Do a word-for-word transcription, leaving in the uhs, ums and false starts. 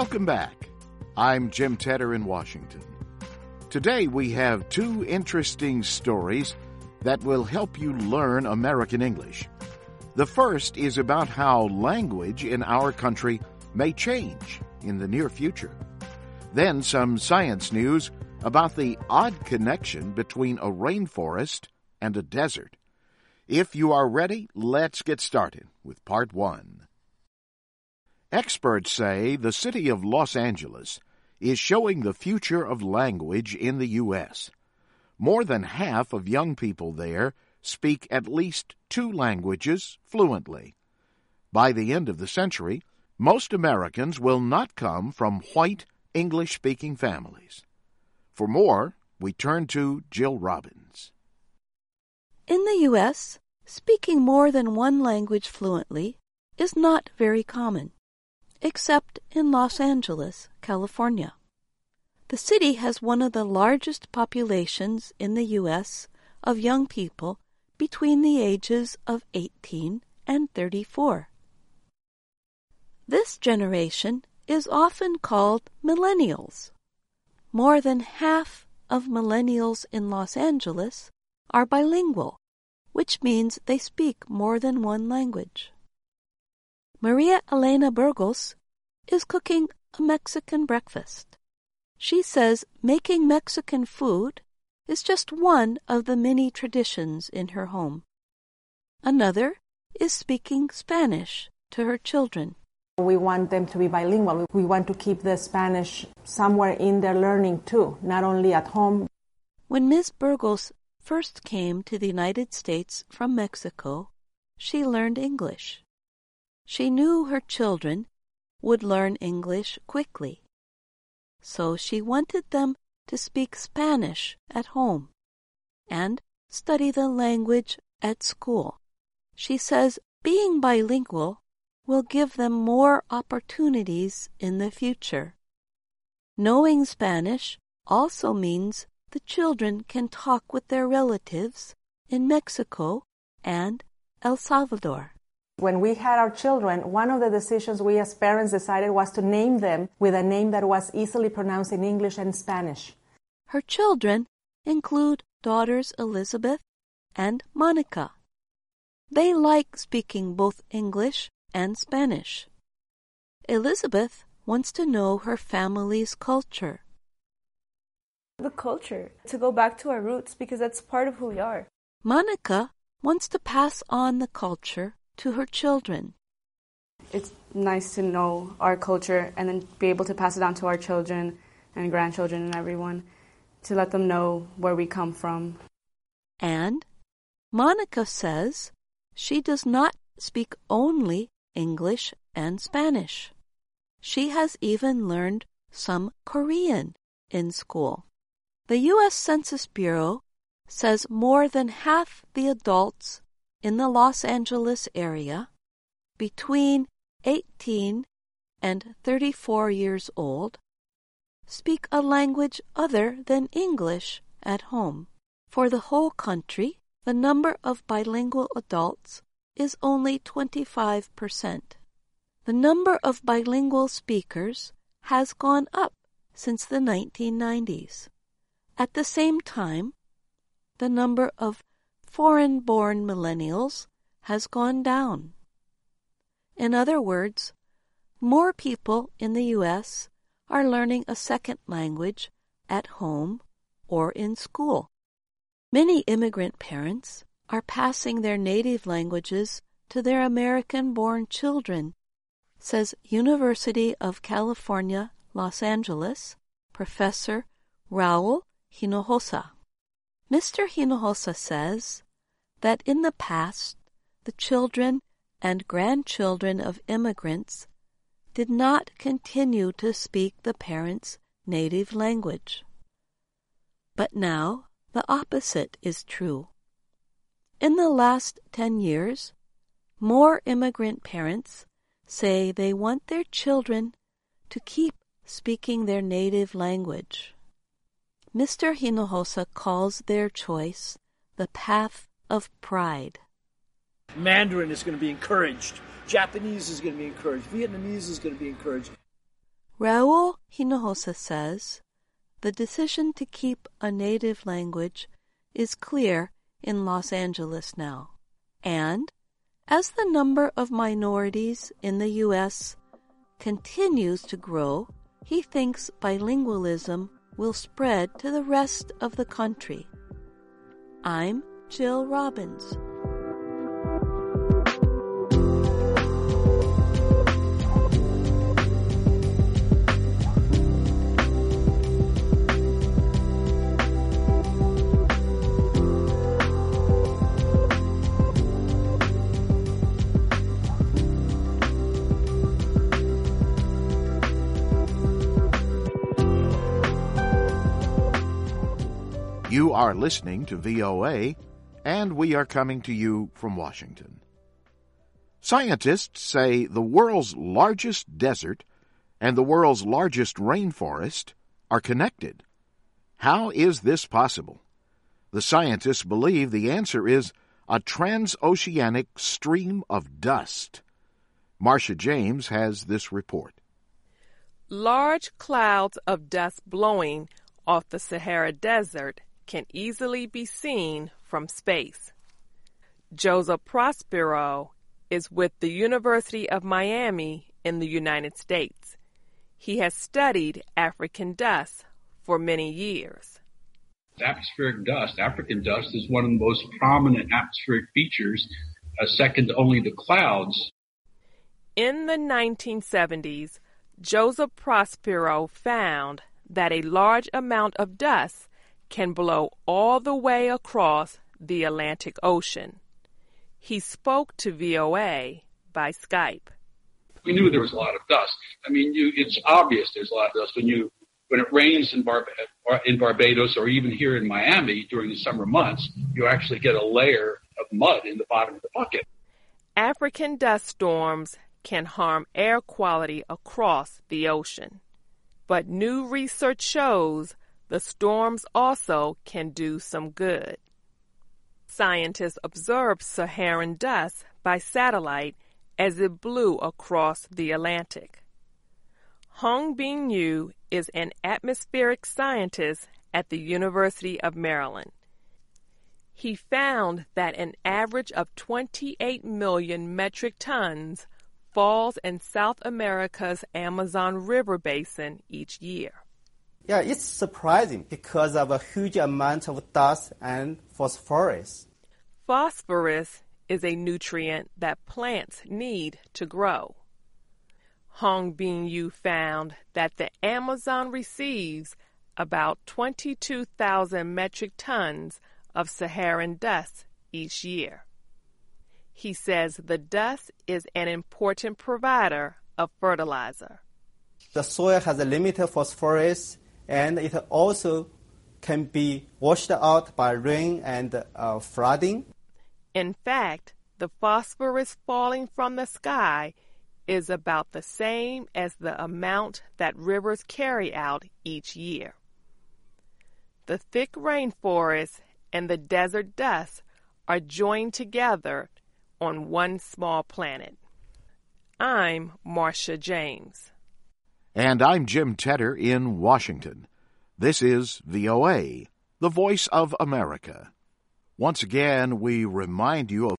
Welcome back. I'm Jim Tedder in Washington. Today we have two interesting stories that will help you learn American English. The first is about how language in our country may change in the near future. Then some science news about the odd connection between a rainforest and a desert. If you are ready, let's get started with part one. Experts say the city of Los Angeles is showing the future of language in the U S More than half of young people there speak at least two languages fluently. By the end of the century, most Americans will not come from white English-speaking families. For more, we turn to Jill Robbins. In the U S, speaking more than one language fluently is not very common, except in Los Angeles, California. The city has one of the largest populations in the U S of young people between the ages of eighteen and thirty-four. This generation is often called millennials. More than half of millennials in Los Angeles are bilingual, which means they speak more than one language. Maria Elena Burgos is cooking a Mexican breakfast. She says making Mexican food is just one of the many traditions in her home. Another is speaking Spanish to her children. We want them to be bilingual. We want to keep the Spanish somewhere in their learning too, not only at home. When Miz Burgos first came to the United States from Mexico, she learned English. She knew her children would learn English quickly, so she wanted them to speak Spanish at home and study the language at school. She says being bilingual will give them more opportunities in the future. Knowing Spanish also means the children can talk with their relatives in Mexico and El Salvador. When we had our children, one of the decisions we as parents decided was to name them with a name that was easily pronounced in English and Spanish. Her children include daughters Elizabeth and Monica. They like speaking both English and Spanish. Elizabeth wants to know her family's culture. The culture, to go back to our roots because that's part of who we are. Monica wants to pass on the culture to her children. It's nice to know our culture and then be able to pass it on to our children and grandchildren and everyone to let them know where we come from. And Monica says she does not speak only English and Spanish. She has even learned some Korean in school. The U S Census Bureau says more than half the adults in the Los Angeles area between eighteen and thirty-four years old speak a language other than English at home. For the whole country, the number of bilingual adults is only twenty-five percent. The number of bilingual speakers has gone up since the nineteen nineties. At the same time, the number of foreign-born millennials has gone down. In other words, more people in the U S are learning a second language at home or in school. Many immigrant parents are passing their native languages to their American-born children, says University of California, Los Angeles, Professor Raul Hinojosa. Mister Hinojosa says that in the past, the children and grandchildren of immigrants did not continue to speak the parents' native language. But now the opposite is true. In the last ten years, more immigrant parents say they want their children to keep speaking their native language. Mister Hinojosa calls their choice the path of pride. Mandarin is going to be encouraged. Japanese is going to be encouraged. Vietnamese is going to be encouraged. Raul Hinojosa says, the decision to keep a native language is clear in Los Angeles now. And as the number of minorities in the U S continues to grow, he thinks bilingualism will spread to the rest of the country. I'm Jill Robbins. You are listening to V O A, and we are coming to you from Washington. Scientists say the world's largest desert and the world's largest rainforest are connected. How is this possible? The scientists believe the answer is a transoceanic stream of dust. Marcia James has this report. Large clouds of dust blowing off the Sahara Desert can easily be seen from space. Joseph Prospero is with the University of Miami in the United States. He has studied African dust for many years. Atmospheric dust, African dust, is one of the most prominent atmospheric features, uh, second only to clouds. In the nineteen seventies, Joseph Prospero found that a large amount of dust can blow all the way across the Atlantic Ocean. He spoke to V O A by Skype. We knew there was a lot of dust. I mean, you, it's obvious there's a lot of dust when you when it rains in, Bar- in Barbados or even here in Miami during the summer months. You actually get a layer of mud in the bottom of the bucket. African dust storms can harm air quality across the ocean, but new research shows the storms also can do some good. Scientists observed Saharan dust by satellite as it blew across the Atlantic. Hong Bin-yu is an atmospheric scientist at the University of Maryland. He found that an average of twenty-eight million metric tons falls in South America's Amazon River basin each year. Yeah, it's surprising because of a huge amount of dust and phosphorus. Phosphorus is a nutrient that plants need to grow. Hong Bin-yu found that the Amazon receives about twenty-two thousand metric tons of Saharan dust each year. He says the dust is an important provider of fertilizer. The soil has a limited phosphorus, and it also can be washed out by rain and uh, flooding. In fact, the phosphorus falling from the sky is about the same as the amount that rivers carry out each year. The thick rainforest and the desert dust are joined together on one small planet. I'm Marcia James. And I'm Jim Tedder in Washington. This is V O A, the voice of America. Once again, we remind you of